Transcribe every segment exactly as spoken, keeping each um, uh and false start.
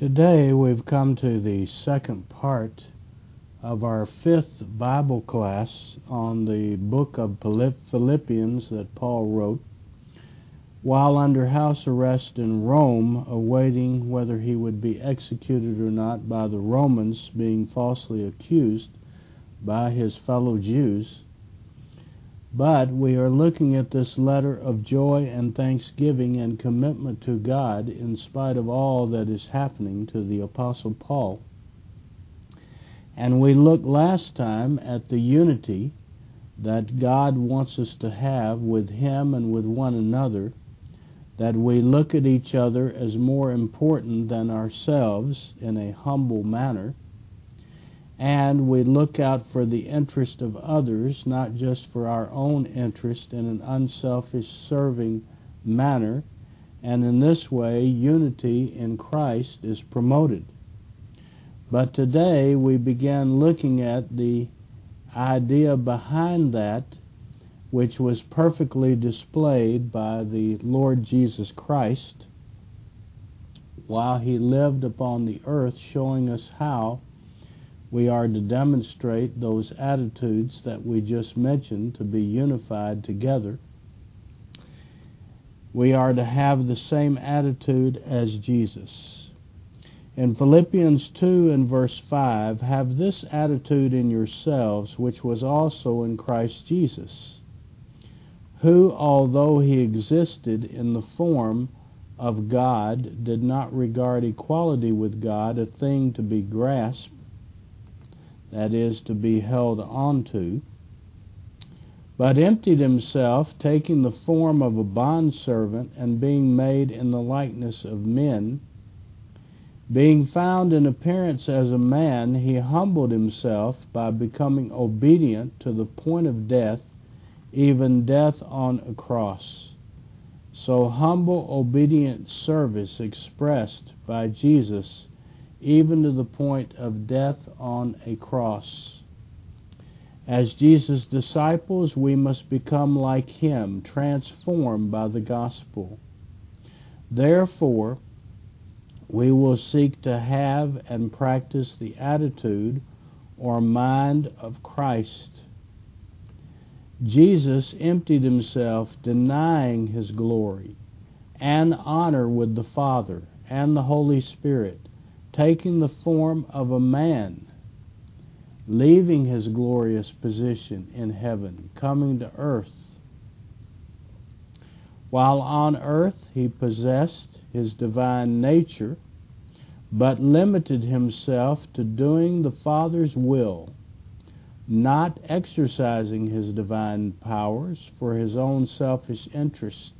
Today we've come to the second part of our fifth Bible class on the book of Philippians that Paul wrote while under house arrest in Rome, awaiting whether he would be executed or not by the Romans, being falsely accused by his fellow Jews. But we are looking at this letter of joy and thanksgiving and commitment to God in spite of all that is happening to the Apostle Paul. And we looked last time at the unity that God wants us to have with Him and with one another, that we look at each other as more important than ourselves in a humble manner, and we look out for the interest of others, not just for our own interest, in an unselfish, serving manner. And in this way, unity in Christ is promoted. But today we began looking at the idea behind that, which was perfectly displayed by the Lord Jesus Christ while He lived upon the earth, showing us how we are to demonstrate those attitudes that we just mentioned, to be unified together. We are to have the same attitude as Jesus. In Philippians two and verse five, have this attitude in yourselves, which was also in Christ Jesus, who, although He existed in the form of God, did not regard equality with God a thing to be grasped, that is, to be held onto, but emptied Himself, taking the form of a bondservant, and being made in the likeness of men. Being found in appearance as a man, He humbled Himself by becoming obedient to the point of death, even death on a cross. So humble, obedient service expressed by Jesus, even to the point of death on a cross. As Jesus' disciples, we must become like Him, transformed by the gospel. Therefore, we will seek to have and practice the attitude or mind of Christ. Jesus emptied Himself, denying His glory and honor with the Father and the Holy Spirit, taking the form of a man, leaving His glorious position in heaven, coming to earth. While on earth, He possessed His divine nature, but limited Himself to doing the Father's will, not exercising His divine powers for His own selfish interest.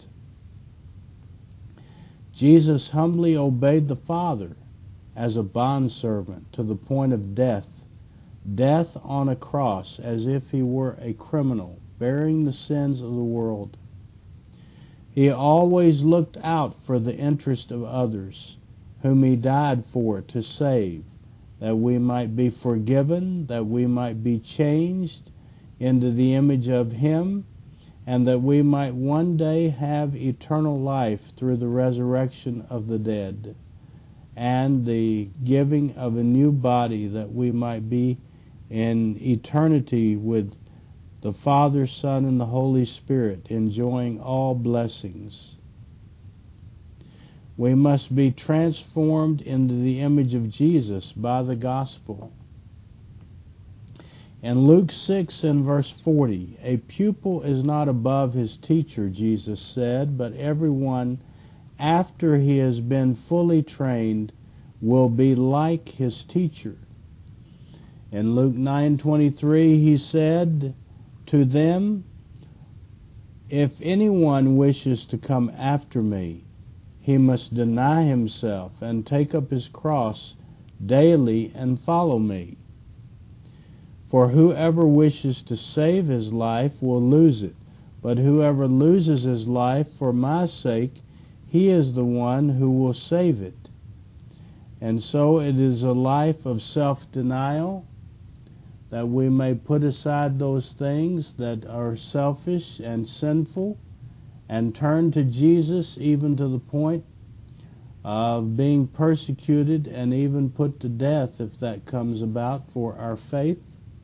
Jesus humbly obeyed the Father as a bondservant to the point of death, death on a cross, as if He were a criminal, bearing the sins of the world. He always looked out for the interest of others, whom He died for to save, that we might be forgiven, that we might be changed into the image of Him, and that we might one day have eternal life through the resurrection of the dead and the giving of a new body, that we might be in eternity with the Father, Son, and the Holy Spirit, enjoying all blessings. We must be transformed into the image of Jesus by the gospel. In Luke six and verse forty, a pupil is not above his teacher, Jesus said, but everyone, after he has been fully trained, will be like his teacher. In Luke nine twenty-three, He said to them, if anyone wishes to come after me, he must deny himself and take up his cross daily and follow me. For whoever wishes to save his life will lose it, but whoever loses his life for my sake, he is the one who will save it. And so it is a life of self-denial, that we may put aside those things that are selfish and sinful and turn to Jesus, even to the point of being persecuted and even put to death if that comes about for our faith,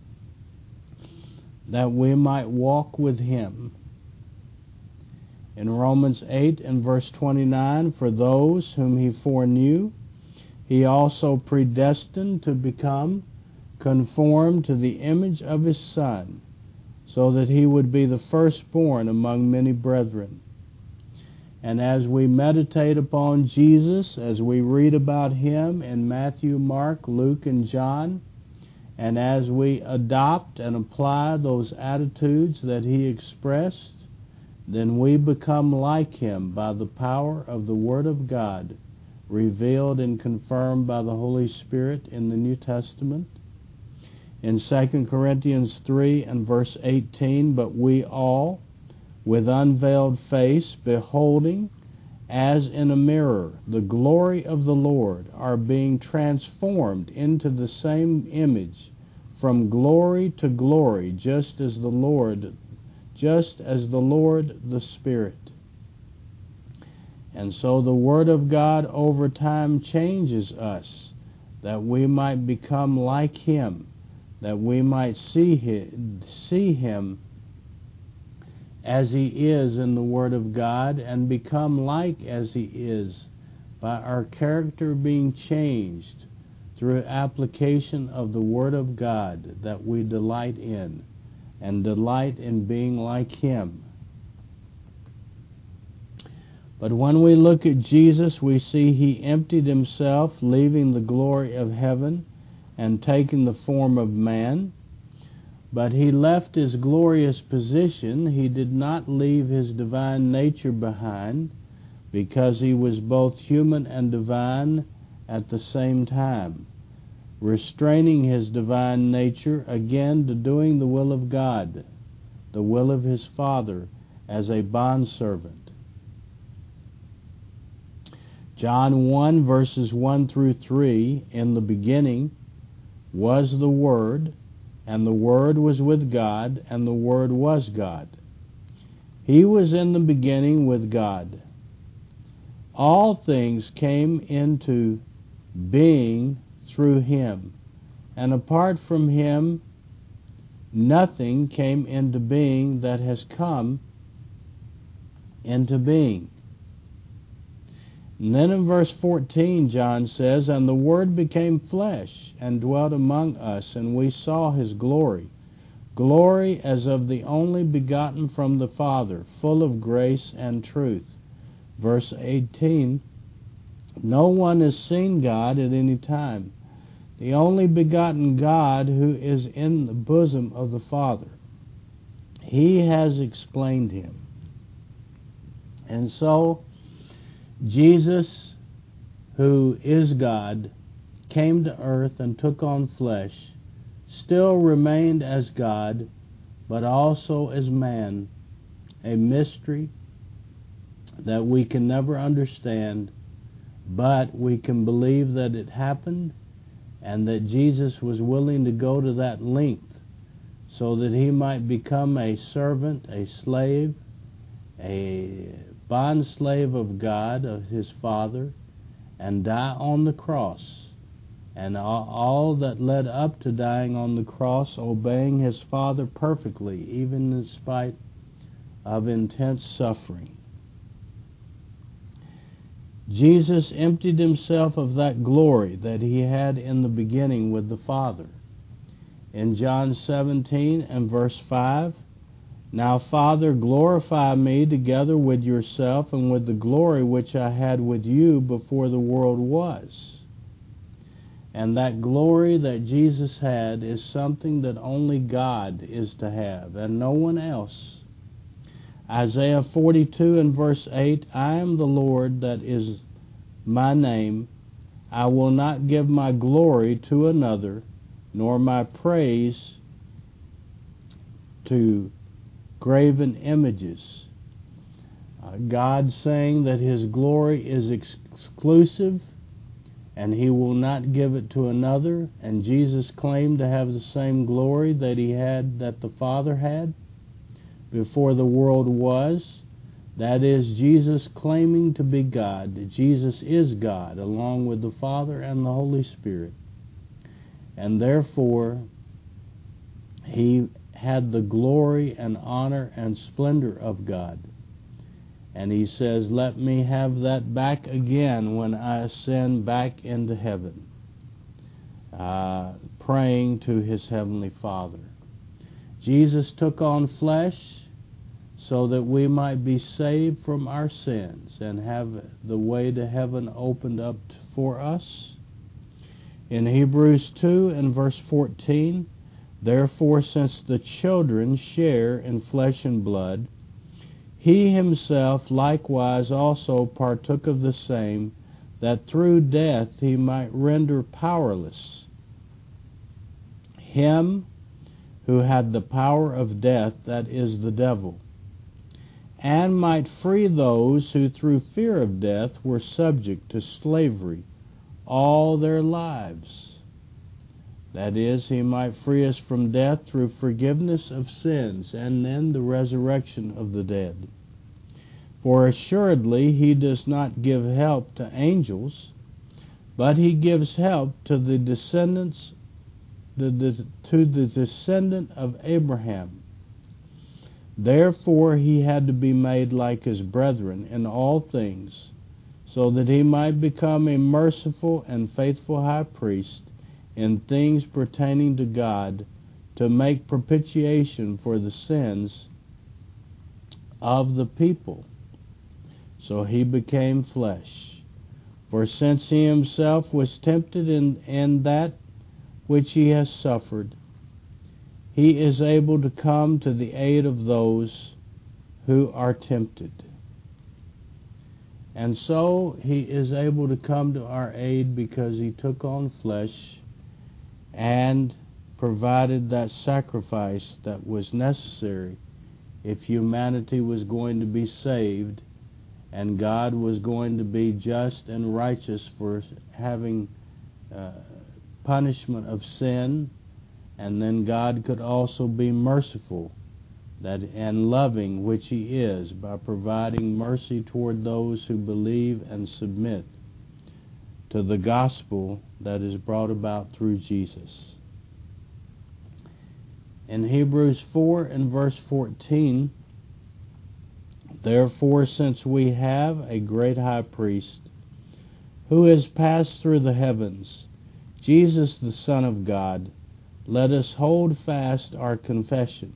that we might walk with Him. In Romans eight and verse twenty-nine, for those whom He foreknew, He also predestined to become conformed to the image of His Son, so that He would be the firstborn among many brethren. And as we meditate upon Jesus, as we read about Him in Matthew, Mark, Luke, and John, and as we adopt and apply those attitudes that He expressed, then we become like Him by the power of the Word of God, revealed and confirmed by the Holy Spirit in the New Testament. In Second Corinthians three and verse eighteen, but we all, with unveiled face, beholding, as in a mirror, the glory of the Lord, are being transformed into the same image, from glory to glory, just as the Lord, just as the Lord the Spirit. And so the Word of God over time changes us, that we might become like Him, that we might see Him, see Him as He is in the Word of God, and become like as He is by our character being changed through application of the Word of God that we delight in, and delight in being like Him. But when we look at Jesus, we see He emptied Himself, leaving the glory of heaven and taking the form of man. But He left His glorious position. He did not leave His divine nature behind, because He was both human and divine at the same time, restraining His divine nature again to doing the will of God, the will of His Father, as a bondservant. John one, verses one through three, in the beginning was the Word, and the Word was with God, and the Word was God. He was in the beginning with God. All things came into being through Him, and apart from Him, nothing came into being that has come into being. And then in verse fourteen, John says, and the Word became flesh and dwelt among us, and we saw His glory, glory as of the only begotten from the Father, full of grace and truth. Verse eighteen, no one has seen God at any time, the only begotten God who is in the bosom of the Father. He has explained Him. And so, Jesus, who is God, came to earth and took on flesh, still remained as God, but also as man, a mystery that we can never understand, but we can believe that it happened, and that Jesus was willing to go to that length so that He might become a servant, a slave, a bondslave of God, of His Father, and die on the cross, and all, all that led up to dying on the cross, obeying His Father perfectly, even in spite of intense suffering. Jesus emptied Himself of that glory that He had in the beginning with the Father. In John seventeen and verse five, now, Father, glorify me together with Yourself and with the glory which I had with You before the world was. And that glory that Jesus had is something that only God is to have, and no one else. Isaiah forty-two and verse eight, I am the Lord, that is my name. I will not give my glory to another, nor my praise to graven images. Uh, God saying that His glory is ex- exclusive, and He will not give it to another, and Jesus claimed to have the same glory that He had, that the Father had before the world was, That is, Jesus claiming to be God, that Jesus is God, along with the Father and the Holy Spirit. And therefore, he had the glory and honor and splendor of God. And he says, let me have that back again when I ascend back into heaven, uh, praying to his heavenly Father. Jesus took on flesh so that we might be saved from our sins and have the way to heaven opened up for us. In Hebrews two and verse fourteen, therefore, since the children share in flesh and blood, he himself likewise also partook of the same, that through death he might render powerless him who had the power of death, that is, the devil, and might free those who through fear of death were subject to slavery all their lives. That is, he might free us from death through forgiveness of sins, and then the resurrection of the dead. For assuredly he does not give help to angels, but he gives help to the descendants the, the, to the descendant of Abraham. Therefore he had to be made like his brethren in all things, so that he might become a merciful and faithful high priest in things pertaining to God, to make propitiation for the sins of the people. So he became flesh. For since he himself was tempted in, in that which he has suffered, he is able to come to the aid of those who are tempted. And so he is able to come to our aid because he took on flesh and provided that sacrifice that was necessary if humanity was going to be saved and God was going to be just and righteous for having uh, punishment of sin, and then God could also be merciful that and loving, which he is, by providing mercy toward those who believe and submit to the gospel that is brought about through Jesus. In Hebrews four and verse fourteen, therefore, since we have a great high priest who has passed through the heavens, Jesus the Son of God, let us hold fast our confession.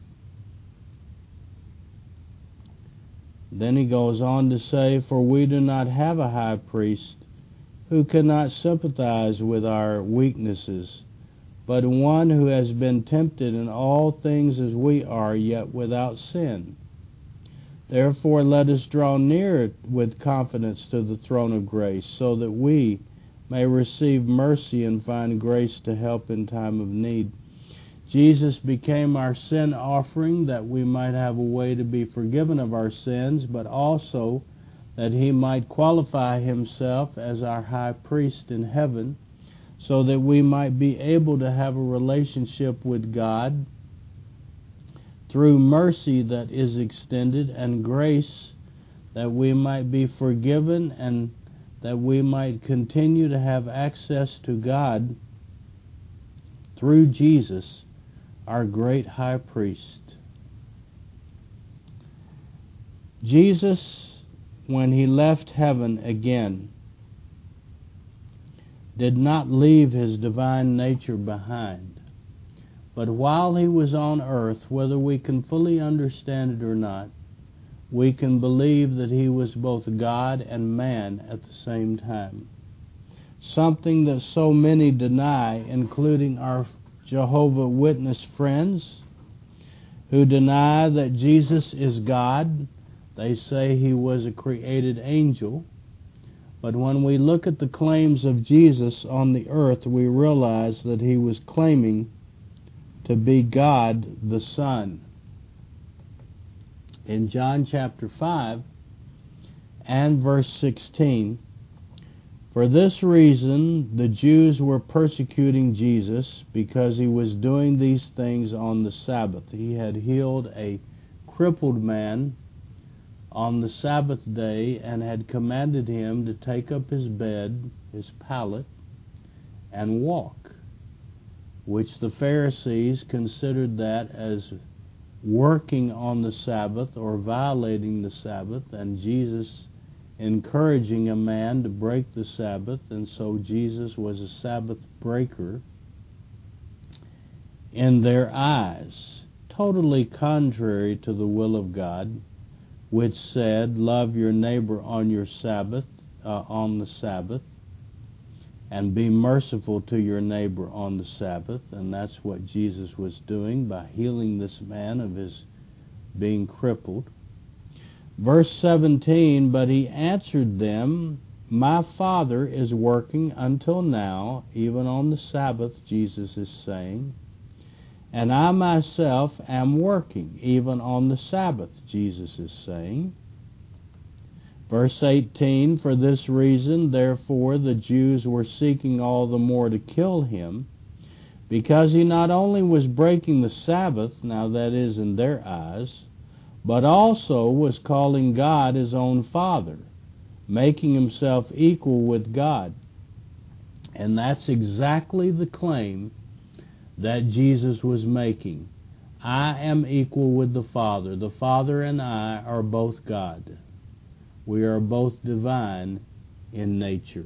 Then he goes on to say, for we do not have a high priest who cannot sympathize with our weaknesses, but one who has been tempted in all things as we are, yet without sin. Therefore let us draw near with confidence to the throne of grace, so that we may receive mercy and find grace to help in time of need. Jesus became our sin offering, that we might have a way to be forgiven of our sins, but also that he might qualify himself as our high priest in heaven, so that we might be able to have a relationship with God through mercy that is extended and grace, that we might be forgiven and that we might continue to have access to God through Jesus, our great high priest. Jesus, when he left heaven again, did not leave his divine nature behind. But while he was on earth, whether we can fully understand it or not, we can believe that he was both God and man at the same time. Something that so many deny, including our Jehovah's Witness friends, who deny that Jesus is God. They say he was a created angel. But when we look at the claims of Jesus on the earth, we realize that he was claiming to be God the Son. In John chapter five and verse sixteen, for this reason the Jews were persecuting Jesus, because he was doing these things on the Sabbath. He had healed a crippled man on the Sabbath day and had commanded him to take up his bed, his pallet, and walk, which the Pharisees considered that as working on the Sabbath or violating the Sabbath, and Jesus encouraging a man to break the Sabbath, and so Jesus was a Sabbath breaker in their eyes, totally contrary to the will of God, which said, love your neighbor on your Sabbath, uh, on the Sabbath, and be merciful to your neighbor on the Sabbath. And that's what Jesus was doing by healing this man of his being crippled. Verse seventeen, but he answered them, my Father is working until now, even on the Sabbath, Jesus is saying, and I myself am working, even on the Sabbath, Jesus is saying. Verse eighteen, for this reason, therefore, the Jews were seeking all the more to kill him, because he not only was breaking the Sabbath, now that is in their eyes, but also was calling God his own Father, making himself equal with God. And that's exactly the claim that Jesus was making. I am equal with the Father. The Father and I are both God. We are both divine in nature.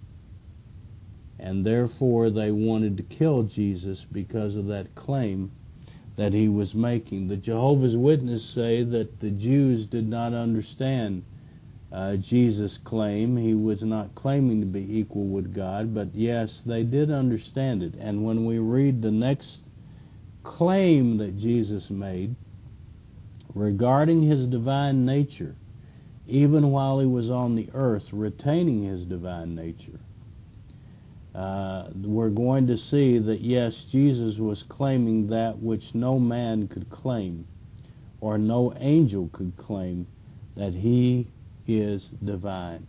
And therefore they wanted to kill Jesus because of that claim that he was making. The Jehovah's Witnesses say that the Jews did not understand uh, Jesus' claim. He was not claiming to be equal with God, but yes, they did understand it. And when we read the next claim that Jesus made regarding his divine nature, even while he was on the earth, retaining his divine nature, Uh, we're going to see that, yes, Jesus was claiming that which no man could claim, or no angel could claim, that he is divine.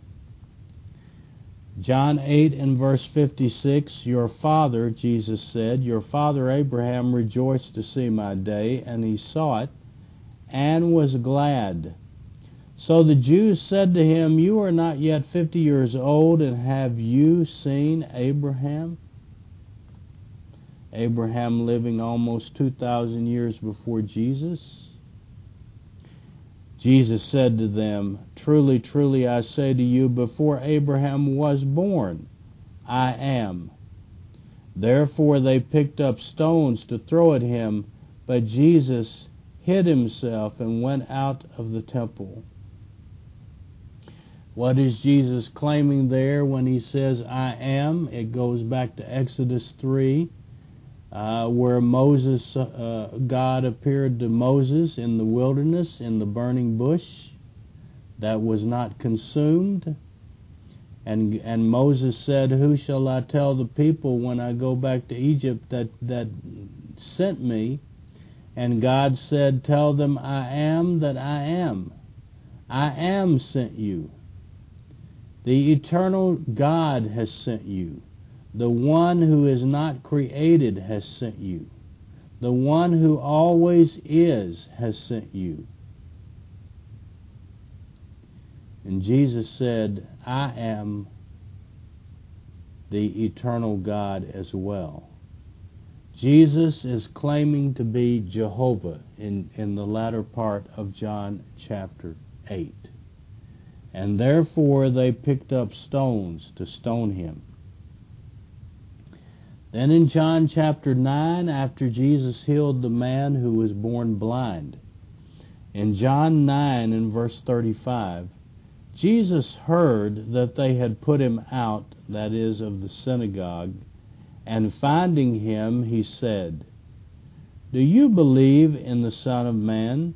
John eight and verse fifty-six, your father, Jesus said, your father Abraham rejoiced to see my day, and he saw it, and was glad. So the Jews said to him, you are not yet fifty years old, and have you seen Abraham? Abraham living almost two thousand years before Jesus. Jesus said to them, truly, truly, I say to you, before Abraham was born, I am. Therefore they picked up stones to throw at him, but Jesus hid himself and went out of the temple. What is Jesus claiming there when he says, I am? It goes back to Exodus three, uh, where Moses, uh, God appeared to Moses in the wilderness, in the burning bush that was not consumed. And and Moses said, who shall I tell the people when I go back to Egypt that, that sent me? And God said, tell them I am that I am. I am sent you. The eternal God has sent you. The one who is not created has sent you. The one who always is has sent you. And Jesus said, I am the eternal God as well. Jesus is claiming to be Jehovah in, in the latter part of John chapter eight. And therefore they picked up stones to stone him. Then in John chapter nine, after Jesus healed the man who was born blind, in John nine and verse thirty-five, Jesus heard that they had put him out, that is, of the synagogue, and finding him, he said, do you believe in the Son of Man?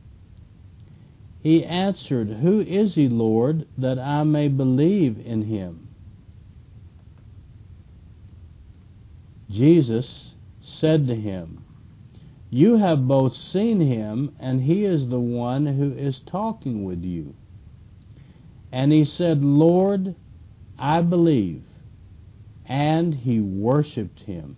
He answered, who is he, Lord, that I may believe in him? Jesus said to him, you have both seen him, and he is the one who is talking with you. And he said, Lord, I believe. And he worshipped him.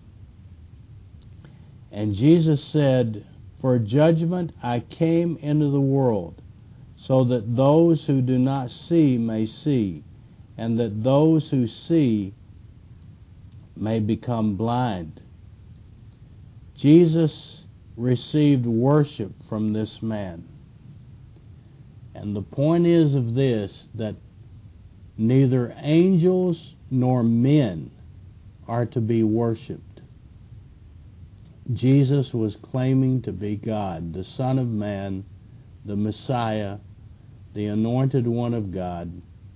And Jesus said, for judgment I came into the world, so that those who do not see may see, and that those who see may become blind. Jesus received worship from this man. And the point is of this, that neither angels nor men are to be worshipped. Jesus was claiming to be God, the Son of Man, the Messiah, the Anointed One of God.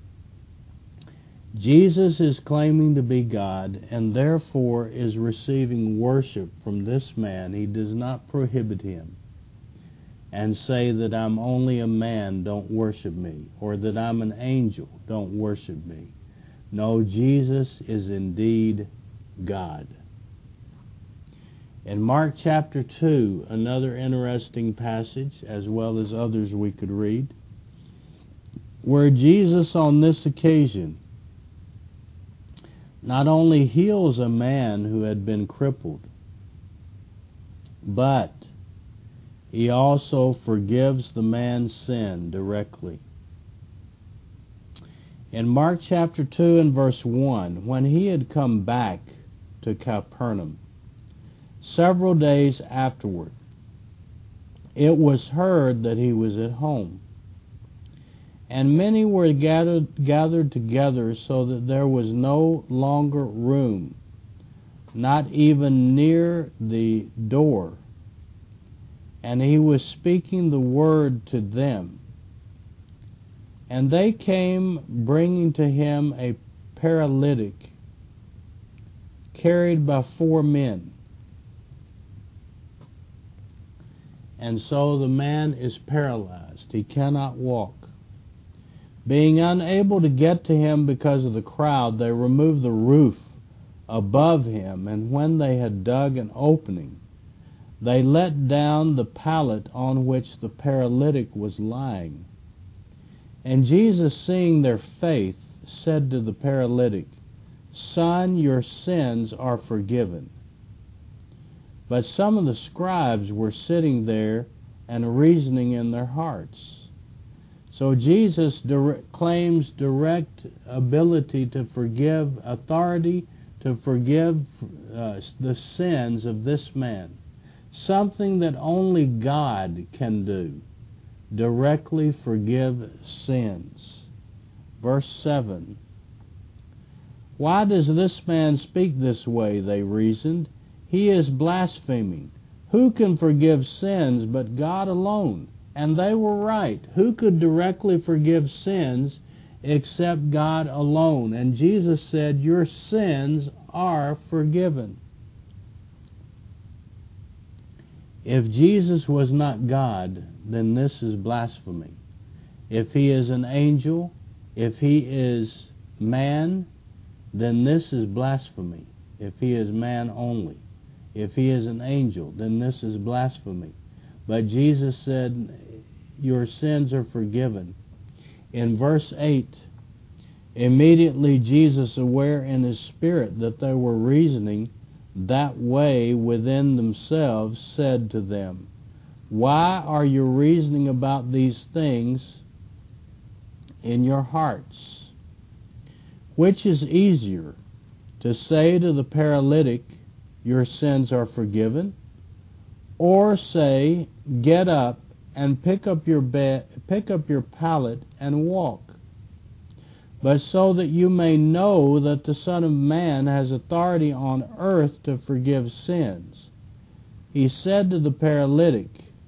Jesus is claiming to be God, and therefore is receiving worship from this man. He does not prohibit him and say that I'm only a man, don't worship me, or that I'm an angel, don't worship me. No, Jesus is indeed God. In Mark chapter two, another interesting passage, as well as others we could read, where Jesus on this occasion not only heals a man who had been crippled, but he also forgives the man's sin directly. In Mark chapter two and verse one, when he had come back to Capernaum, several days afterward, it was heard that he was at home. And many were gathered, gathered together, so that there was no longer room, not even near the door. And he was speaking the word to them. And they came, bringing to him a paralytic, carried by four men. And so the man is paralyzed. He cannot walk. Being unable to get to him because of the crowd, they removed the roof above him, and when they had dug an opening, they let down the pallet on which the paralytic was lying. And Jesus, seeing their faith, said to the paralytic, "Son, your sins are forgiven." But some of the scribes were sitting there and reasoning in their hearts. So Jesus dire- claims direct ability to forgive, authority to forgive uh, the sins of this man. Something that only God can do. Directly forgive sins. Verse seven. Why does this man speak this way, they reasoned. He is blaspheming. Who can forgive sins but God alone? And they were right. Who could directly forgive sins except God alone? And Jesus said, your sins are forgiven. If Jesus was not God, then this is blasphemy. If he is an angel, if he is man, then this is blasphemy. If he is man only. If he is an angel, then this is blasphemy. But Jesus said, your sins are forgiven. In verse eight, immediately Jesus, aware in his spirit that they were reasoning that way within themselves, said to them, why are you reasoning about these things in your hearts? Which is easier, to say to the paralytic, your sins are forgiven, or say, get up and pick up your bed, pick up your pallet and walk? But so that you may know that the Son of Man has authority on earth to forgive sins, he said to the paralytic,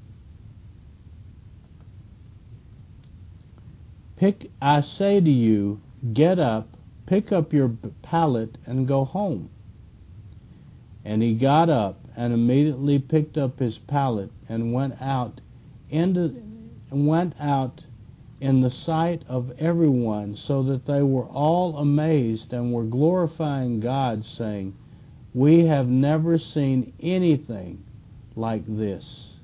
pick, I say to you, get up, pick up your pallet and go home. And he got up and immediately picked up his pallet and went out into went out in the sight of everyone, so that they were all amazed and were glorifying God, saying, we have never seen anything like this.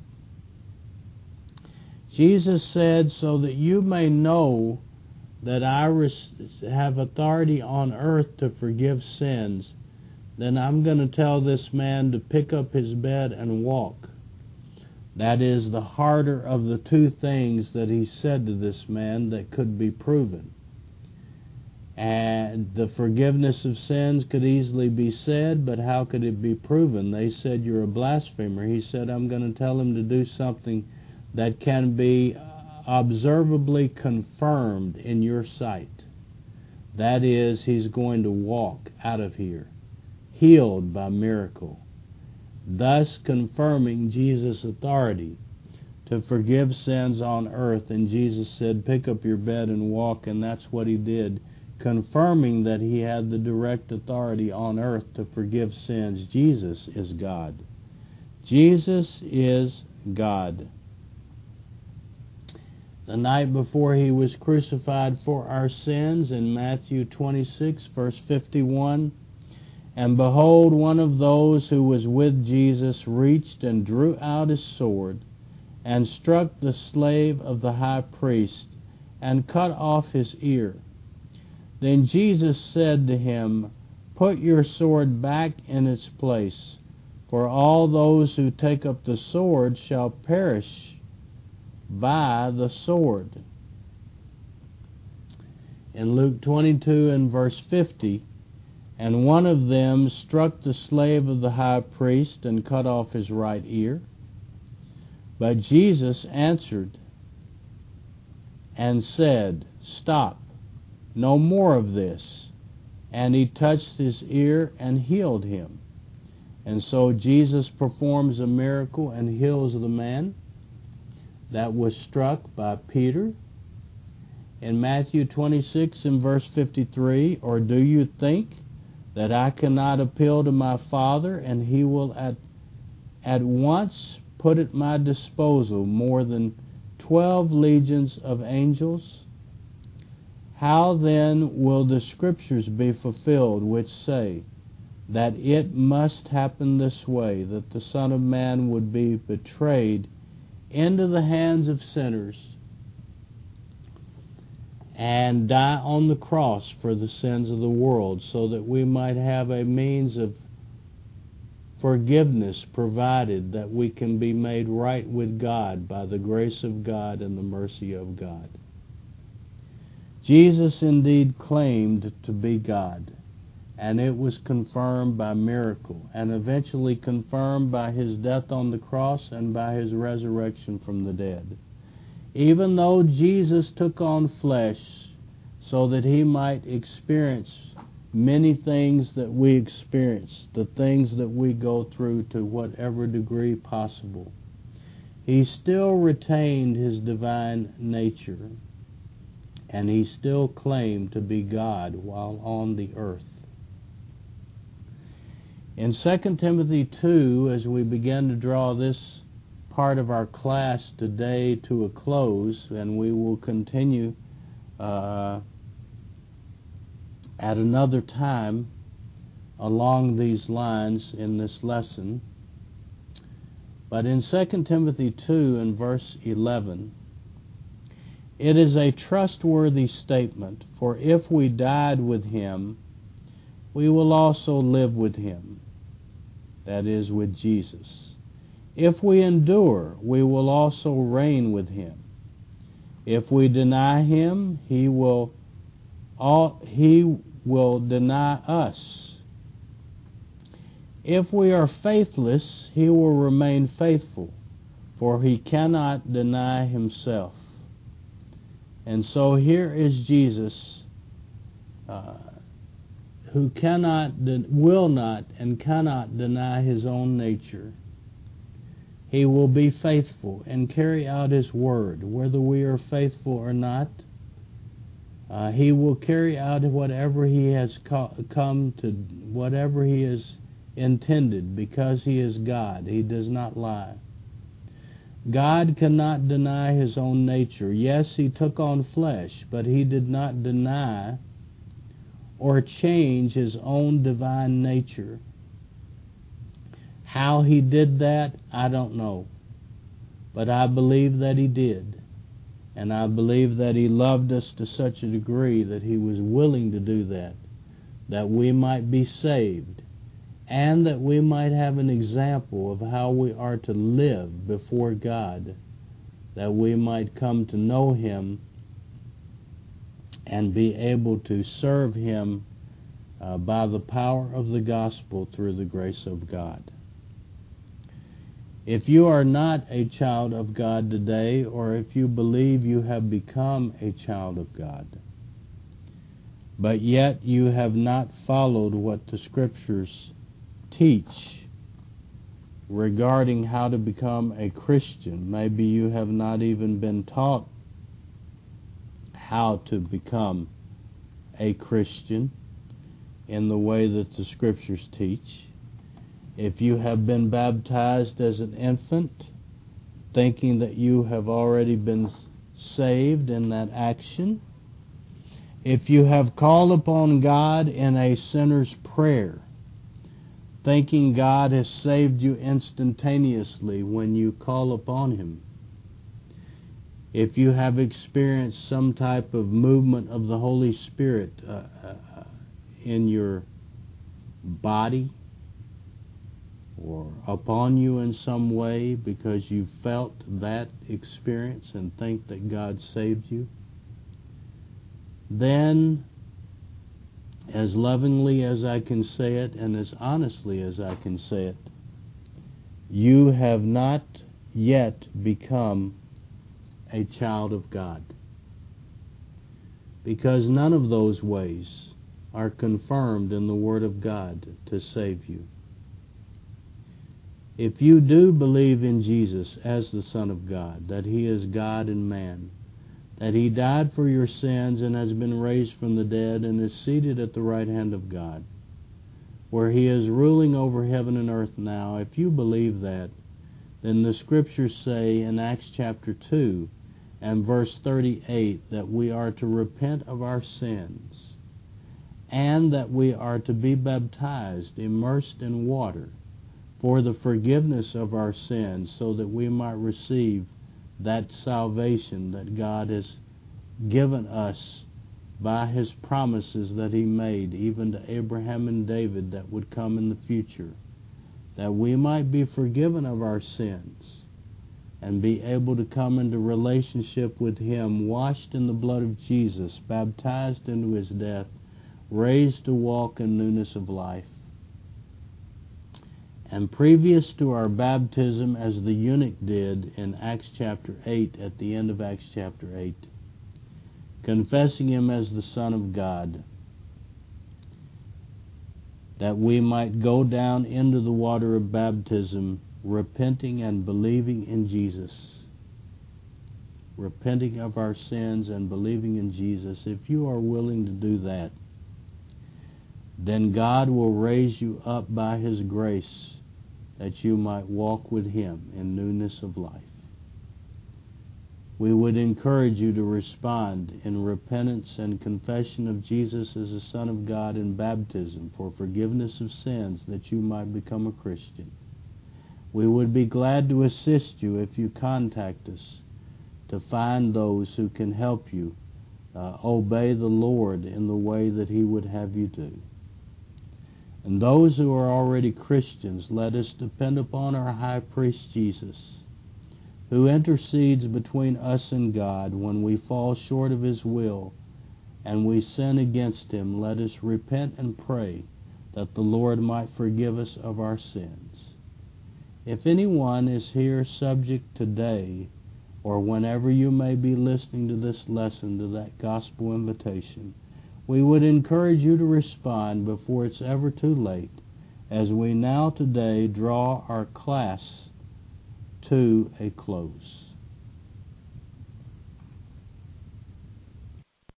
Jesus said, so that you may know that I have authority on earth to forgive sins, then I'm going to tell this man to pick up his bed and walk. That is the harder of the two things that he said to this man that could be proven. And the forgiveness of sins could easily be said, but how could it be proven? They said, you're a blasphemer. He said, I'm going to tell him to do something that can be observably confirmed in your sight. That is, he's going to walk out of here, healed by miracle, thus confirming Jesus' authority to forgive sins on earth. And Jesus said, pick up your bed and walk, and that's what he did, confirming that he had the direct authority on earth to forgive sins. Jesus is God. Jesus is God. The night before he was crucified for our sins, in Matthew twenty-six, verse fifty-one, and behold, one of those who was with Jesus reached and drew out his sword, and struck the slave of the high priest, and cut off his ear. Then Jesus said to him, put your sword back in its place, for all those who take up the sword shall perish by the sword. In Luke twenty-two and verse fifty, and one of them struck the slave of the high priest and cut off his right ear. But Jesus answered and said, stop, no more of this. And he touched his ear and healed him. And so Jesus performs a miracle and heals the man that was struck by Peter. In Matthew twenty-six and verse fifty-three, or do you think that I cannot appeal to my Father, and he will at, at once put at my disposal more than twelve legions of angels? How then will the Scriptures be fulfilled which say that it must happen this way, that the Son of Man would be betrayed into the hands of sinners and die on the cross for the sins of the world, so that we might have a means of forgiveness provided, that we can be made right with God by the grace of God and the mercy of God. Jesus indeed claimed to be God, and it was confirmed by miracle, and eventually confirmed by his death on the cross and by his resurrection from the dead. Even though Jesus took on flesh so that he might experience many things that we experience, the things that we go through to whatever degree possible, he still retained his divine nature, and he still claimed to be God while on the earth. In Second Timothy two, as we begin to draw this part of our class today to a close, and we will continue uh, at another time along these lines in this lesson. But in Second Timothy two and verse eleven, it is a trustworthy statement, for if we died with him, we will also live with him. That is, with Jesus. If we endure, we will also reign with him. If we deny him, he will all, he will deny us. If we are faithless, he will remain faithful, for he cannot deny himself. And so here is Jesus, uh, who cannot, de- will not, and cannot deny his own nature. He will be faithful and carry out his word, whether we are faithful or not. Uh, he will carry out whatever he has co- come to, whatever he has intended, because he is God. He does not lie. God cannot deny his own nature. Yes, he took on flesh, but he did not deny or change his own divine nature. How he did that, I don't know. But I believe that he did. And I believe that he loved us to such a degree that he was willing to do that, that we might be saved and that we might have an example of how we are to live before God, that we might come to know Him and be able to serve Him uh, by the power of the gospel through the grace of God. If you are not a child of God today, or if you believe you have become a child of God, but yet you have not followed what the Scriptures teach regarding how to become a Christian, maybe you have not even been taught how to become a Christian in the way that the Scriptures teach. If you have been baptized as an infant, thinking that you have already been saved in that action, if you have called upon God in a sinner's prayer, thinking God has saved you instantaneously when you call upon Him, if you have experienced some type of movement of the Holy Spirit uh, uh, in your body or upon you in some way because you felt that experience and think that God saved you, then, as lovingly as I can say it and as honestly as I can say it, you have not yet become a child of God, because none of those ways are confirmed in the Word of God to save you. If you do believe in Jesus as the Son of God, that He is God and man, that He died for your sins and has been raised from the dead and is seated at the right hand of God, where He is ruling over heaven and earth now, if you believe that, then the Scriptures say in Acts chapter two and verse thirty-eight that we are to repent of our sins and that we are to be baptized, immersed in water, for the forgiveness of our sins, so that we might receive that salvation that God has given us by His promises that He made, even to Abraham and David, that would come in the future, that we might be forgiven of our sins and be able to come into relationship with Him, washed in the blood of Jesus, baptized into His death, raised to walk in newness of life. And previous to our baptism, as the eunuch did in Acts chapter eight, at the end of Acts chapter eight, confessing Him as the Son of God, that we might go down into the water of baptism, repenting and believing in Jesus. Repenting of our sins and believing in Jesus. If you are willing to do that, then God will raise you up by His grace that you might walk with Him in newness of life. We would encourage you to respond in repentance and confession of Jesus as the Son of God in baptism for forgiveness of sins, that you might become a Christian. We would be glad to assist you if you contact us to find those who can help you uh, obey the Lord in the way that He would have you do. And those who are already Christians, let us depend upon our high priest Jesus, who intercedes between us and God when we fall short of His will and we sin against Him. Let us repent and pray that the Lord might forgive us of our sins. If anyone is here subject today, or whenever you may be listening to this lesson, to that gospel invitation, we would encourage you to respond before it's ever too late, as we now today draw our class to a close.